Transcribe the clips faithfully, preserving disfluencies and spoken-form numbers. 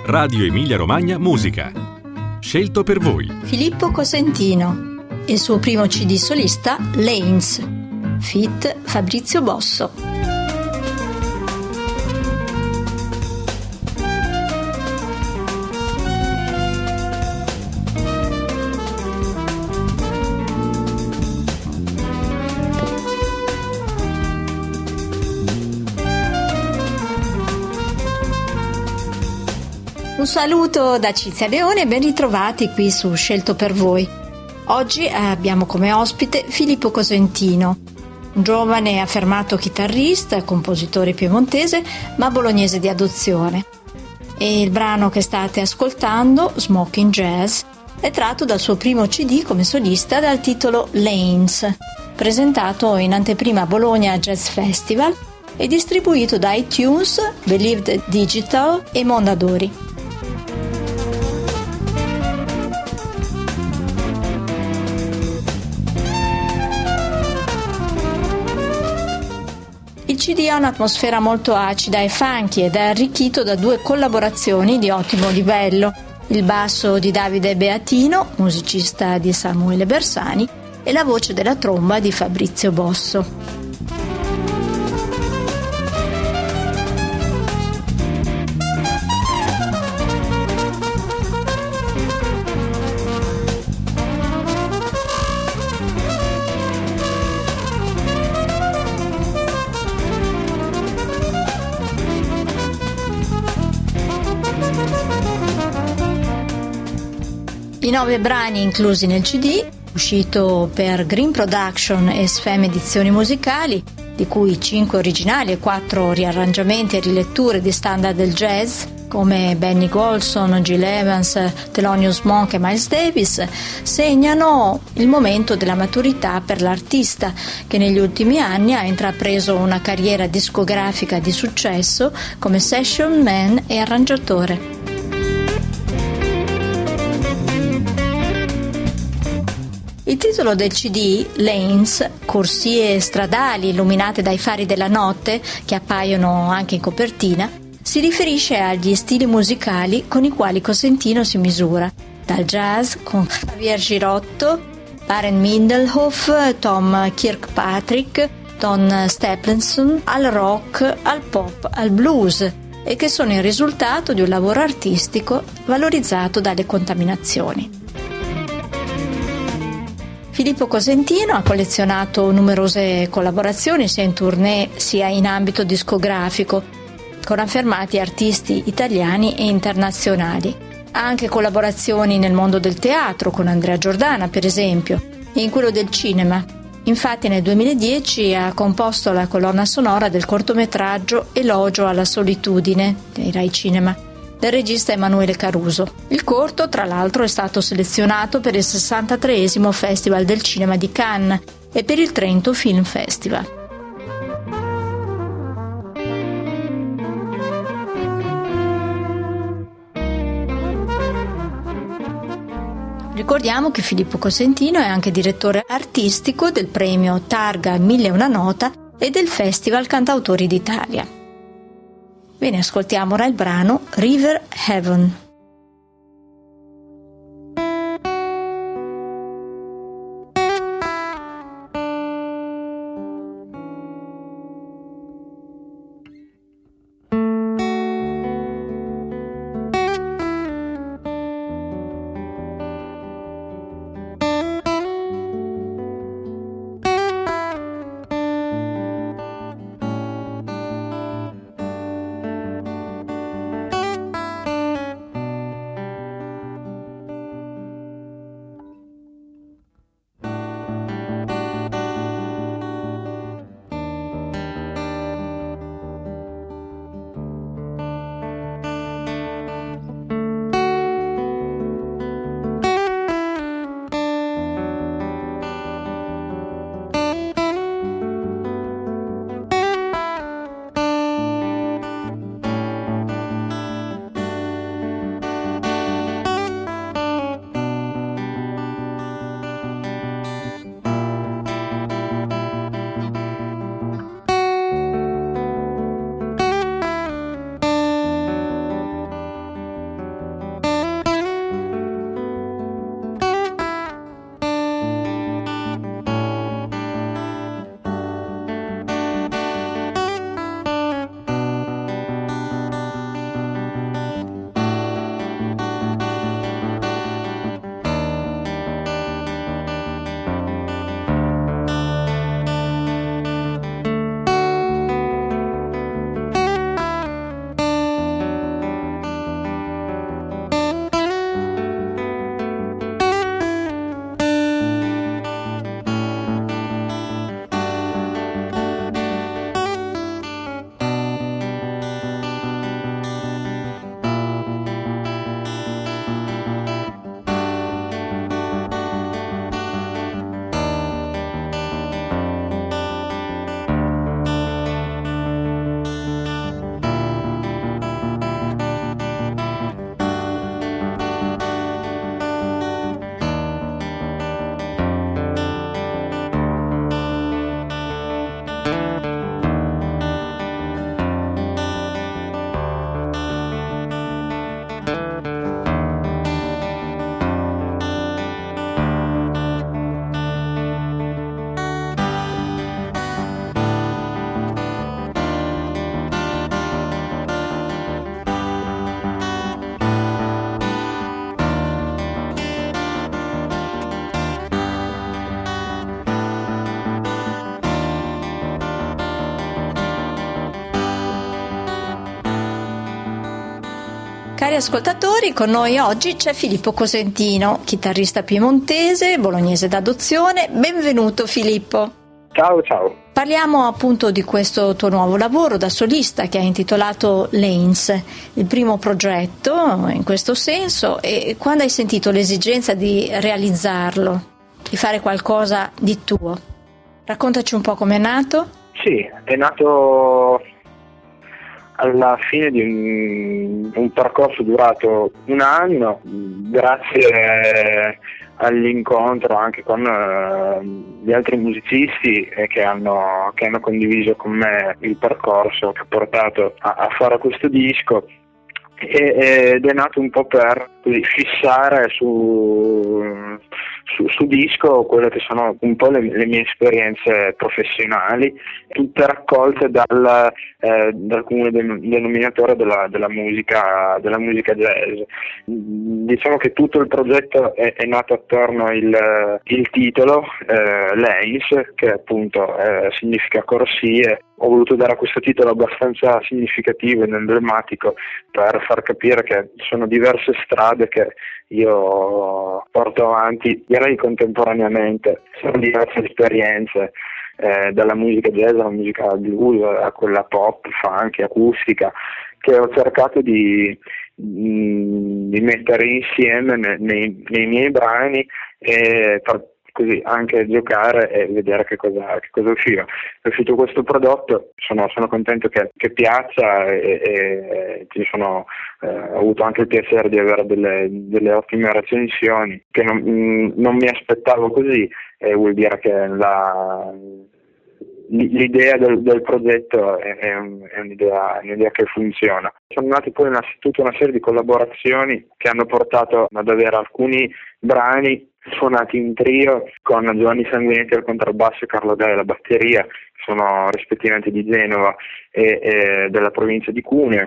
Radio Emilia Romagna Musica. Scelto per voi Filippo Cosentino e il suo primo C D solista Lanes, feat. Fabrizio Bosso. Un saluto da Cinzia Leone e ben ritrovati qui su Scelto per voi. Oggi abbiamo come ospite Filippo Cosentino, un giovane affermato chitarrista e compositore piemontese ma bolognese di adozione. E il brano che state ascoltando, Smoking Jazz, è tratto dal suo primo C D come solista dal titolo Lanes, presentato in anteprima a Bologna Jazz Festival e distribuito da iTunes, Believed Digital e Mondadori. Il C D ha un'atmosfera molto acida e funky ed è arricchito da due collaborazioni di ottimo livello: il basso di Davide Beatino, musicista di Samuele Bersani, e la voce della tromba di Fabrizio Bosso. I nove brani inclusi nel C D, uscito per Green Production e Sfem Edizioni Musicali, di cui cinque originali e quattro riarrangiamenti e riletture di standard del jazz, come Benny Golson, Gil Evans, Thelonious Monk e Miles Davis, segnano il momento della maturità per l'artista, che negli ultimi anni ha intrapreso una carriera discografica di successo come session man e arrangiatore. Il titolo del C D, Lanes, corsie stradali illuminate dai fari della notte, che appaiono anche in copertina, si riferisce agli stili musicali con i quali Cosentino si misura, dal jazz con Javier Girotto, Barend Mindelhoff, Tom Kirkpatrick, Don Stephenson, al rock, al pop, al blues, e che sono il risultato di un lavoro artistico valorizzato dalle contaminazioni. Filippo Cosentino ha collezionato numerose collaborazioni sia in tournée sia in ambito discografico con affermati artisti italiani e internazionali. Ha anche collaborazioni nel mondo del teatro con Andrea Giordana, per esempio, e in quello del cinema. Infatti nel duemiladieci ha composto la colonna sonora del cortometraggio Elogio alla solitudine dei Rai Cinema del regista Emanuele Caruso. Il corto, tra l'altro, è stato selezionato per il sessantatreesimo Festival del Cinema di Cannes e per il Trento Film Festival. Ricordiamo che Filippo Cosentino è anche direttore artistico del premio Targa Mille e una Nota e del Festival Cantautori d'Italia. Bene, ascoltiamo ora il brano River Heaven. Cari ascoltatori, con noi oggi c'è Filippo Cosentino, chitarrista piemontese, bolognese d'adozione. Benvenuto Filippo. Ciao, ciao. Parliamo appunto di questo tuo nuovo lavoro da solista che hai intitolato Lanes, il primo progetto in questo senso, e quando hai sentito l'esigenza di realizzarlo, di fare qualcosa di tuo? Raccontaci un po' com'è nato. Sì, è nato alla fine di un, un percorso durato un anno, grazie all'incontro anche con uh, gli altri musicisti eh, che, hanno, che hanno condiviso con me il percorso che ha portato a, a fare questo disco, e, ed è nato un po' per così, fissare su, su, su disco quelle che sono un po' le, le mie esperienze professionali, tutte raccolte dal, eh, dal comune denominatore della, della, musica, della musica jazz. Diciamo che tutto il progetto è, è nato attorno al il titolo, eh, Lanes, che appunto eh, significa corsie. Ho voluto dare a questo titolo abbastanza significativo ed emblematico per far capire che sono diverse strade che io porto avanti, direi contemporaneamente, sono diverse esperienze, eh, dalla musica jazz alla musica blues, a quella pop, funk, acustica, che ho cercato di, di mettere insieme nei, nei, nei miei brani e per così anche giocare e vedere che cosa, che cosa usciva. È uscito questo prodotto, sono, sono contento che, che piaccia e, e ci sono, eh, ho avuto anche il piacere di avere delle, delle ottime recensioni che non, non mi aspettavo così, e vuol dire che la, l'idea del, del progetto è, è, un, è un'idea, un'idea che funziona. Sono nate poi una, tutta una serie di collaborazioni che hanno portato ad avere alcuni brani suonati in trio con Giovanni Sanguinetti al contrabbasso e Carlo Gai alla batteria, che sono rispettivamente di Genova e, e della provincia di Cuneo.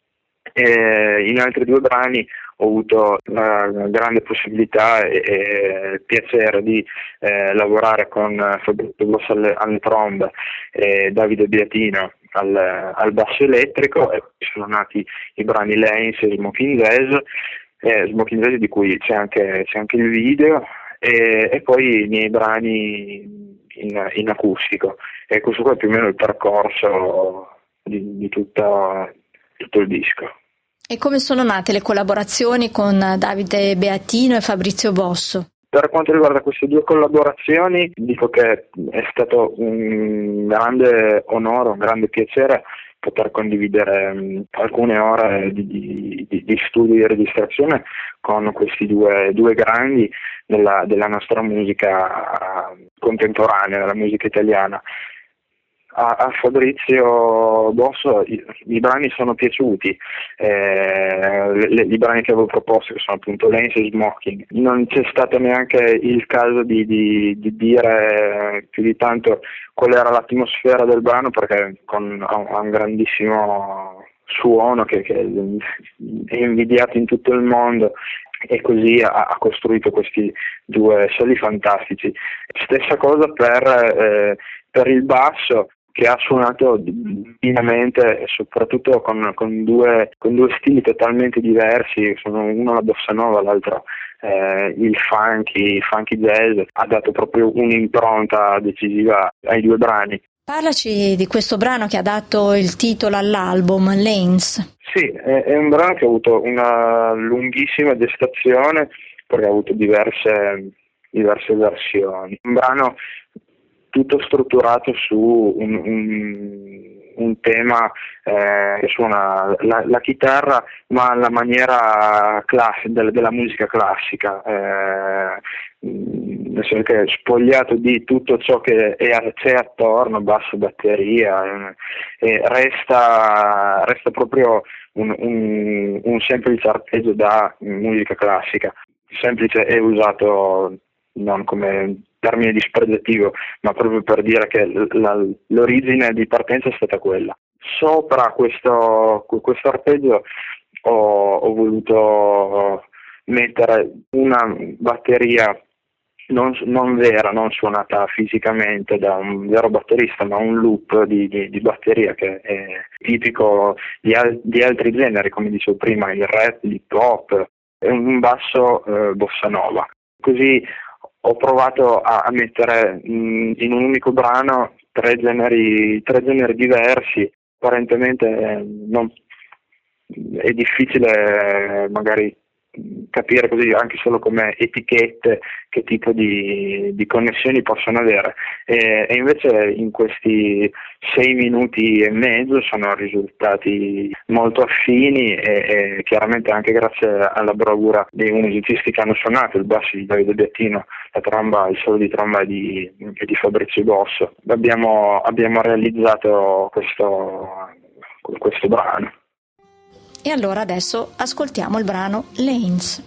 E in altri due brani ho avuto la grande possibilità e, e il piacere di eh, lavorare con Fabrizio Bosso alle, alle trombe e Davide Beatino al, al basso elettrico, e sono nati i brani Lanes e Smoking Jazz, eh, Smoking Jazz di cui c'è anche, c'è anche il video, e, e poi i miei brani in, in acustico, e questo qua è più o meno il percorso di, di tutto, tutto il disco. E come sono nate le collaborazioni con Davide Beatino e Fabrizio Bosso? Per quanto riguarda queste due collaborazioni, dico che è stato un grande onore, un grande piacere poter condividere um, alcune ore di, di, di studio e di registrazione con questi due, due grandi della, della nostra musica contemporanea, della musica italiana. A, a Fabrizio Bosso i, i brani sono piaciuti, eh, le, le, i brani che avevo proposto, che sono appunto Lanes e Smoking. Non c'è stato neanche il caso di, di, di dire più di tanto qual era l'atmosfera del brano, perché con, ha, ha un grandissimo suono che, che è invidiato in tutto il mondo, e così ha, ha costruito questi due soli fantastici. Stessa cosa per, eh, per il basso, che ha suonato divinamente, soprattutto con, con, due, con due stili totalmente diversi, sono uno la bossa nova, l'altro eh, il funky, il funky jazz. Ha dato proprio un'impronta decisiva ai due brani. Parlaci di questo brano che ha dato il titolo all'album, Lanes. Sì, è, è un brano che ha avuto una lunghissima gestazione, perché ha avuto diverse, diverse versioni. Un brano tutto strutturato su un, un, un tema eh, che suona la, la chitarra, ma alla maniera class- della, della musica classica, eh, nel senso che è spogliato di tutto ciò che è, c'è attorno, basso, batteria, eh, e resta, resta proprio un, un, un semplice arpeggio da musica classica. Semplice è usato non come termine dispregiativo, ma proprio per dire che la, l'origine di partenza è stata quella. Sopra questo, questo arpeggio ho, ho voluto mettere una batteria non, non vera, non suonata fisicamente da un vero batterista, ma un loop di, di, di batteria che è tipico di, al, di altri generi, come dicevo prima, il rap, l'hip hop, e un basso eh, bossa nova. Così ho provato a, a mettere mh, in un unico brano tre generi, tre generi diversi. Apparentemente eh, non, è difficile eh, magari capire così anche solo come etichette che tipo di, di connessioni possono avere, e, e invece in questi sei minuti e mezzo sono risultati molto affini e, e chiaramente anche grazie alla bravura dei musicisti che hanno suonato, il basso di Davide Bettino, la tromba, il solo di tromba è di, è di Fabrizio Bosso. Abbiamo, abbiamo realizzato questo, questo brano. E allora adesso ascoltiamo il brano Lanes.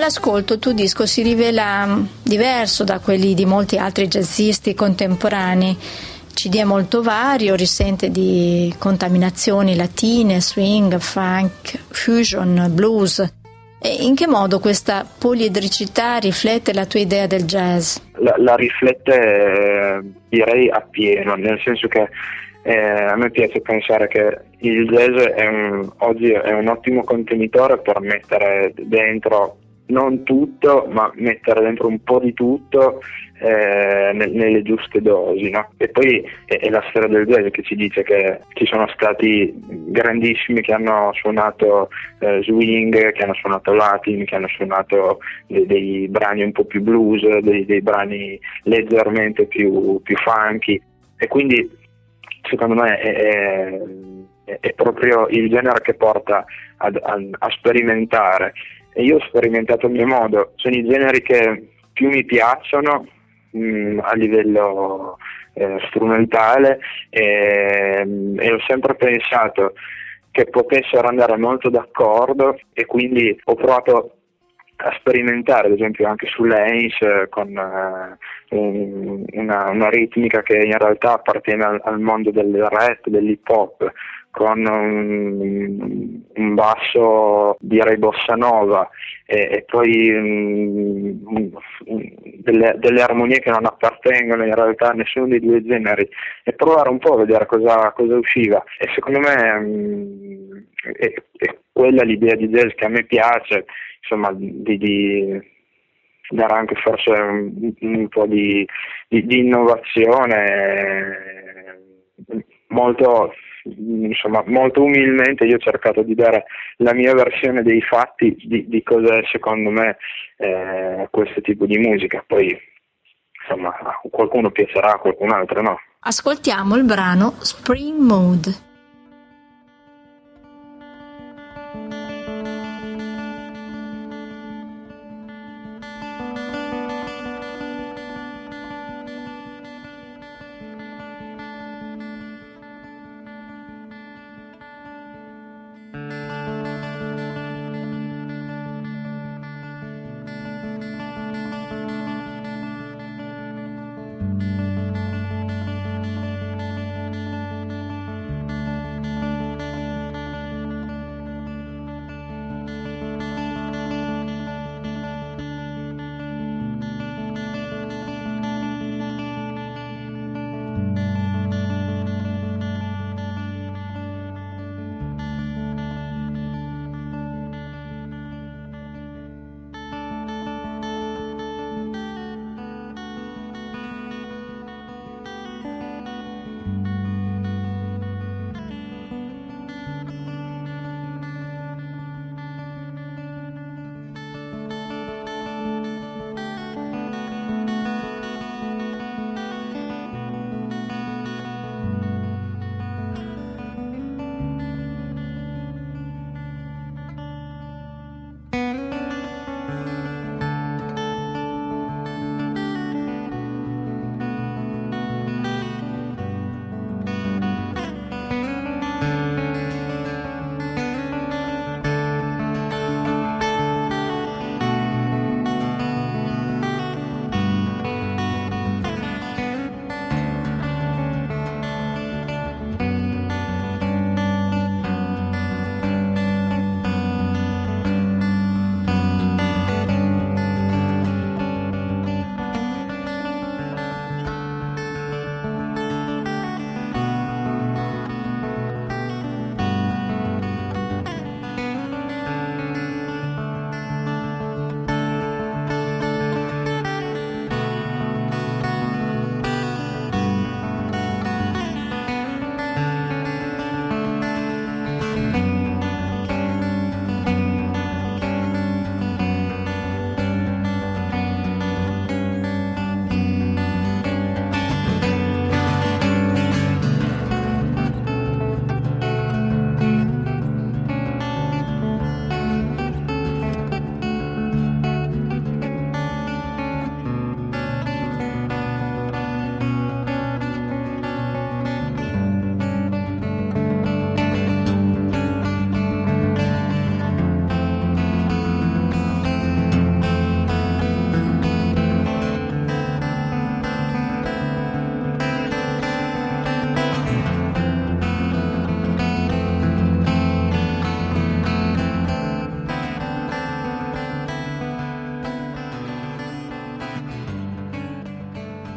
All'ascolto il tuo disco si rivela diverso da quelli di molti altri jazzisti contemporanei. C D è molto vario, risente di contaminazioni latine, swing, funk, fusion, blues. E in che modo questa poliedricità riflette la tua idea del jazz? La, la riflette eh, direi appieno, nel senso che eh, a me piace pensare che il jazz è un, oggi è un ottimo contenitore per mettere dentro non tutto, ma mettere dentro un po' di tutto eh, ne, nelle giuste dosi, no? E poi è, è la storia del jazz che ci dice che ci sono stati grandissimi che hanno suonato eh, swing, che hanno suonato latin, che hanno suonato dei, dei brani un po' più blues, dei, dei brani leggermente più, più funky, e quindi secondo me è, è, è proprio il genere che porta ad, a, a sperimentare. E io ho sperimentato a mio modo, sono i generi che più mi piacciono mh, a livello eh, strumentale e, e ho sempre pensato che potessero andare molto d'accordo, e quindi ho provato a sperimentare, ad esempio anche sull'Ains con uh, un, una, una ritmica che in realtà appartiene al, al mondo del rap, dell'hip hop, con un, un basso direi bossa nova e, e poi um, delle, delle armonie che non appartengono in realtà a nessuno dei due generi, e provare un po' a vedere cosa, cosa usciva. E secondo me um, è, è quella l'idea di jazz che a me piace, insomma, di, di dare anche forse un, un po' di, di, di innovazione, molto insomma molto umilmente io ho cercato di dare la mia versione dei fatti di, di cosa è secondo me eh, questo tipo di musica. Poi insomma a qualcuno piacerà, a qualcun altro no. Ascoltiamo il brano Spring Mood.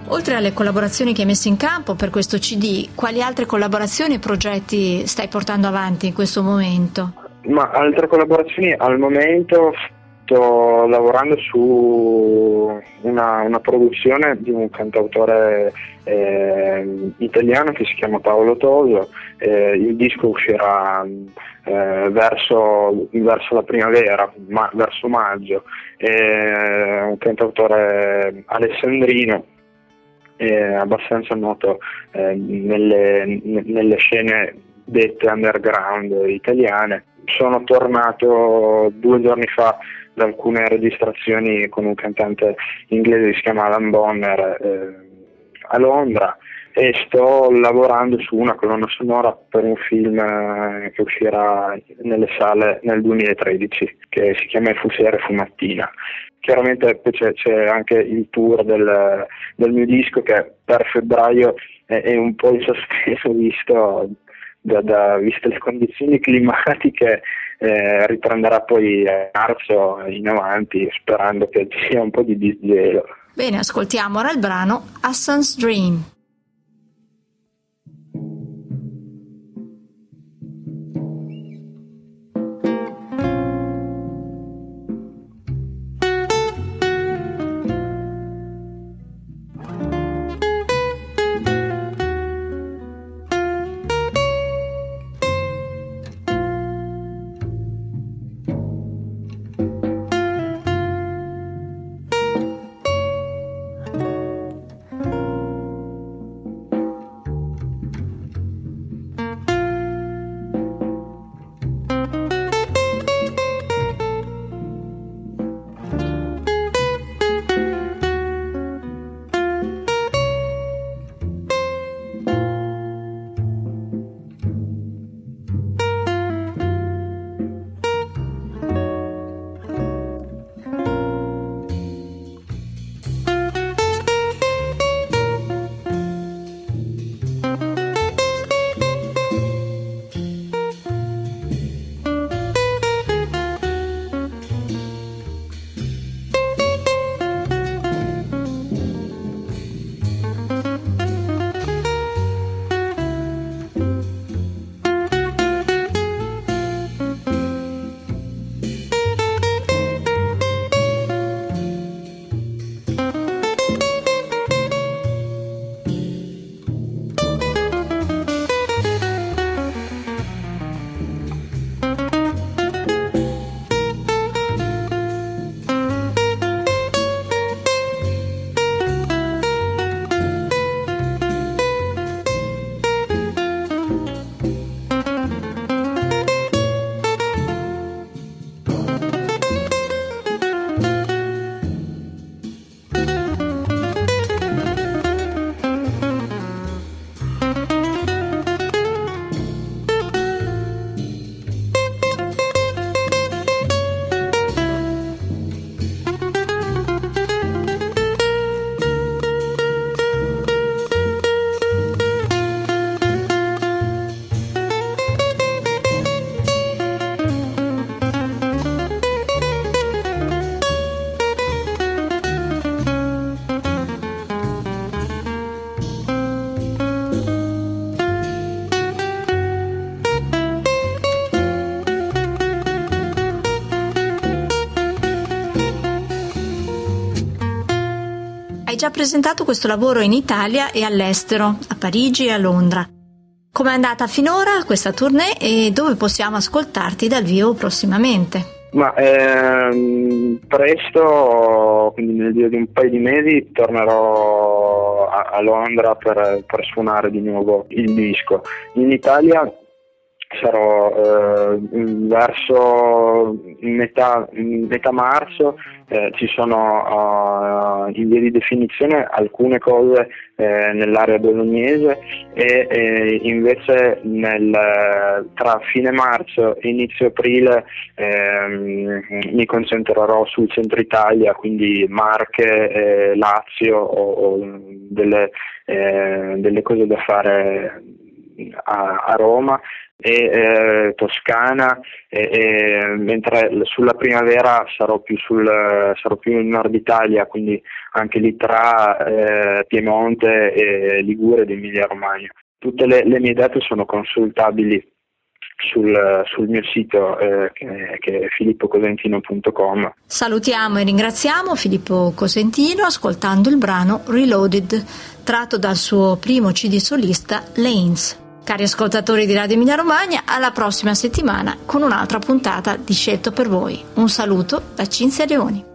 Oltre alle collaborazioni che hai messo in campo per questo C D, quali altre collaborazioni e progetti stai portando avanti in questo momento? Ma altre collaborazioni al momento sto lavorando su una, una produzione di un cantautore eh, italiano che si chiama Paolo Toso. Eh, il disco uscirà eh, verso, verso la primavera, ma, verso maggio. È un cantautore alessandrino, eh, abbastanza noto eh, nelle, nelle scene dette underground italiane. Sono tornato due giorni fa da alcune registrazioni con un cantante inglese che si chiama Alan Bonner eh, a Londra, e sto lavorando su una colonna sonora per un film eh, che uscirà nelle sale nel duemilatredici, che si chiama Fusiere Fumattina. Chiaramente c'è, c'è anche il tour del, del mio disco, che per febbraio è, è un po' in sospeso visto Da, da, viste le condizioni climatiche. Eh, riprenderà poi a marzo in avanti, sperando che ci sia un po' di disgelo. Bene, ascoltiamo ora il brano Hassan's Dream. Hai già presentato questo lavoro in Italia e all'estero, a Parigi e a Londra. Com'è andata finora questa tournée e dove possiamo ascoltarti dal vivo prossimamente? Ma ehm, presto, quindi nel giro di un paio di mesi, tornerò a, a Londra per, per suonare di nuovo il disco. In Italia sarò eh, verso metà, metà marzo. Eh, ci sono uh, in via di definizione alcune cose eh, nell'area bolognese e eh, invece nel, tra fine marzo e inizio aprile eh, mi concentrerò sul centro Italia, quindi Marche, eh, Lazio, o, o delle, eh, delle cose da fare a, a Roma e eh, Toscana, e, e, mentre sulla primavera sarò più sul sarò più in Nord Italia, quindi anche lì tra eh, Piemonte e Ligure ed Emilia Romagna. Tutte le, le mie date sono consultabili sul, sul mio sito eh, che, che è filippo cosentino punto com. Salutiamo e ringraziamo Filippo Cosentino ascoltando il brano Reloaded, tratto dal suo primo C D solista Lanes. Cari ascoltatori di Radio Emilia Romagna, alla prossima settimana con un'altra puntata di Scelto per voi. Un saluto da Cinzia Leoni.